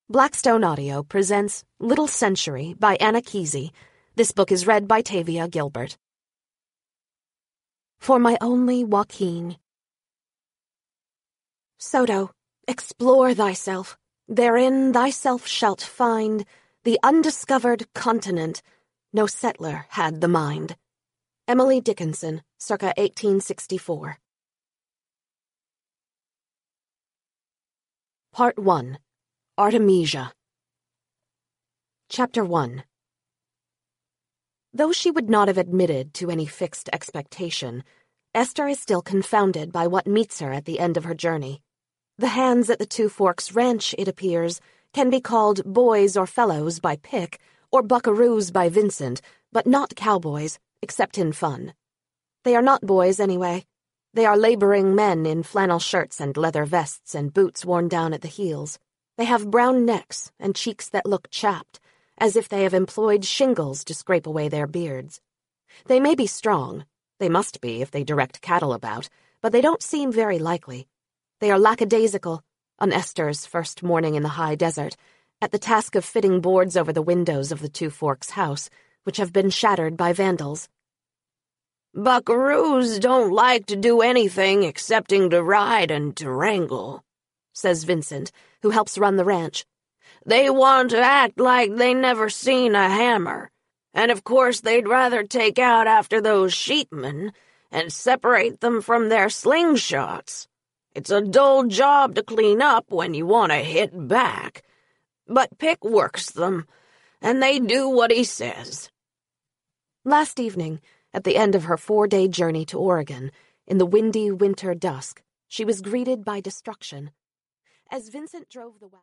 Blackstone Audio presents Little Century by Anna Kesey. This book is read by Tavia Gilbert. For my only Joaquin. Soto, explore thyself. Therein thyself shalt find the undiscovered continent. No settler had the mind. Emily Dickinson, circa 1864. Part 1. Artemisia. Chapter 1. Though she would not have admitted to any fixed expectation, Esther is still confounded by what meets her at the end of her journey. The hands at the Two Forks Ranch, it appears, can be called boys or fellows by Pick, or buckaroos by Vincent, but not cowboys, except in fun. They are not boys, anyway. They are laboring men in flannel shirts and leather vests and boots worn down at the heels. They have brown necks and cheeks that look chapped, as if they have employed shingles to scrape away their beards. They may be strong. They must be if they direct cattle about, but they don't seem very likely. They are lackadaisical, on Esther's first morning in the high desert, at the task of fitting boards over the windows of the Two Forks house, which have been shattered by vandals. "Buckaroos don't like to do anything excepting to ride and to wrangle," says Vincent, who helps run the ranch. "They want to act like they never seen a hammer, and of course they'd rather take out after those sheepmen and separate them from their slingshots. It's a dull job to clean up when you want to hit back, but Pick works them, and they do what he says." Last evening, at the end of her 4-day journey to Oregon, in the windy winter dusk, she was greeted by destruction. As Vincent drove the wagon,